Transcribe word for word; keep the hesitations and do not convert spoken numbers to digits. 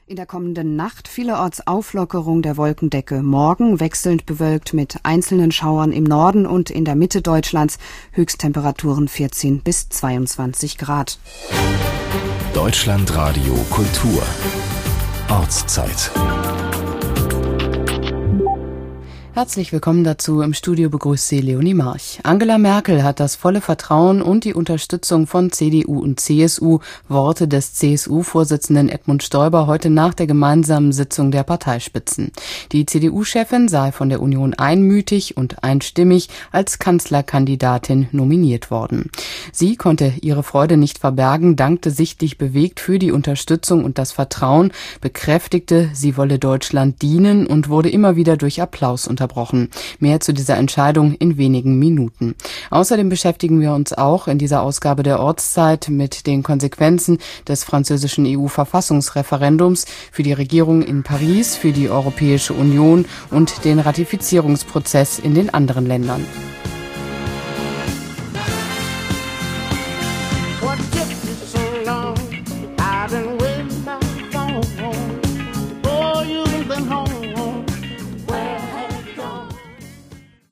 In der kommenden Nacht vielerorts Auflockerung der Wolkendecke. Morgen wechselnd bewölkt mit einzelnen Schauern im Norden und in der Mitte Deutschlands. Höchsttemperaturen vierzehn bis zweiundzwanzig Grad. Deutschlandradio Kultur. Ortszeit. Herzlich willkommen dazu. Im Studio begrüßt Sie Leonie March. Angela Merkel hat das volle Vertrauen und die Unterstützung von C D U und C S U. Worte des C S U-Vorsitzenden Edmund Stoiber heute nach der gemeinsamen Sitzung der Parteispitzen. Die C D U-Chefin sei von der Union einmütig und einstimmig als Kanzlerkandidatin nominiert worden. Sie konnte ihre Freude nicht verbergen, dankte sichtlich bewegt für die Unterstützung und das Vertrauen, bekräftigte, sie wolle Deutschland dienen und wurde immer wieder durch Applaus unterbrochen. Mehr zu dieser Entscheidung in wenigen Minuten. Außerdem beschäftigen wir uns auch in dieser Ausgabe der Ortszeit mit den Konsequenzen des französischen E U-Verfassungsreferendums für die Regierung in Paris, für die Europäische Union und den Ratifizierungsprozess in den anderen Ländern.